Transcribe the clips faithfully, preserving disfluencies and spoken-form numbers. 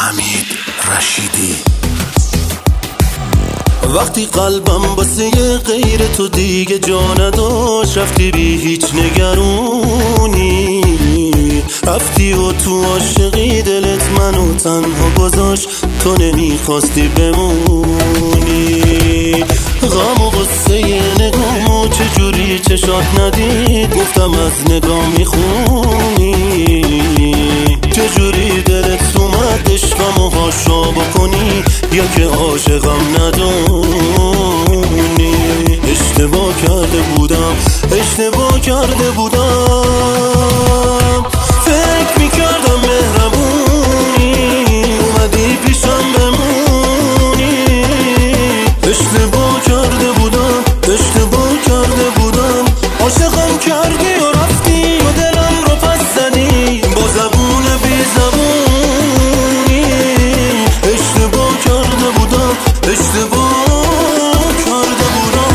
حمید رشیدی. وقتی قلبم واسه غیر تو دیگه جا نداشت، رفتی بی هیچ نگرونی، رفتی و تو عاشقی دلت منو تنها گذاشت، تو نمیخواستی بمونی. غم و غصه نگامو چجوری چشات ندید، گفتم از نگاه میخونی، چجوری دلت اومد عشقمو هاشا بکنی یا که عاشقم ندونی. اشتباه کرده بودم اشتباه کرده بودم، فکر میکردم مهربونی، اومدی پیشم بمونی. اشتباه کرده بودم اشتباه کرده بودم، عاشقم کردی و رفتی و دلم رو پس زدی با زبون بی زبونی. اشتباه کرده بودم اشتباه کرده بودم.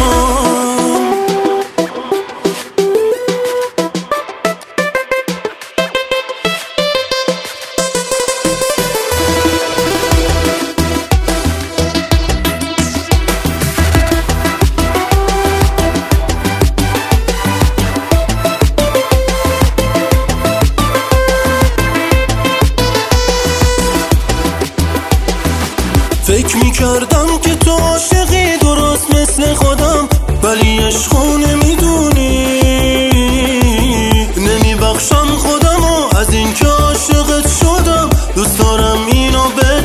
فکر میکردم که تو عاشقی درست مثل خودم، ولی عشقو نمیدونی. نمیبخشم خودمو از این که عاشقت شدم، دوست دارم اینو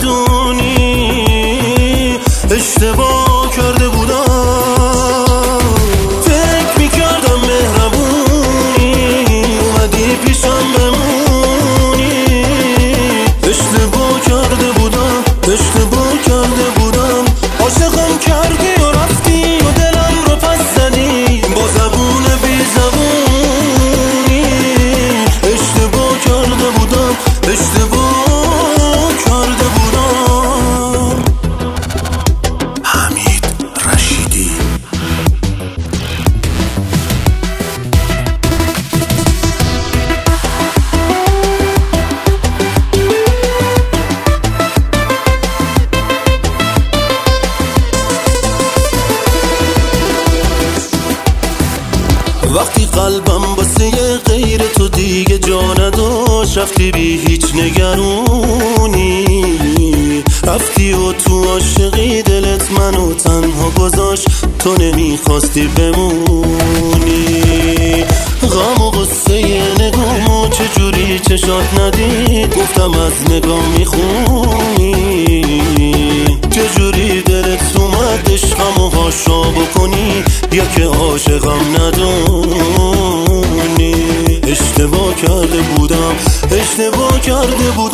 بدونی. اشتباه کرده بودم، فکر میکردم مهربونی، اومدی پیشم بمونی. اشتباه کرده بودم اشتباه کرده بودم، عاشقم کردی و رفتی و دلم رو پس زدی با زبون بی زبونی. اشتباه کرده بودم اشتباه کرده بودم. حمید رشیدی. وقتی قلبم واسه غیر تو دیگه جا نداشت، رفتی بی هیچ نگرونی، رفتی و تو عاشقی دلت منو تنها گذاشت، تو نمیخواستی بمونی. غم و غصه نگامو چجوری چشات ندید، گفتم از نگاه میخونی، چجوری دلت اومد عشقمو هاشا بکنی یا که عاشقم ندونی. اشتباه کرده بودم اشتباه کرده بودم.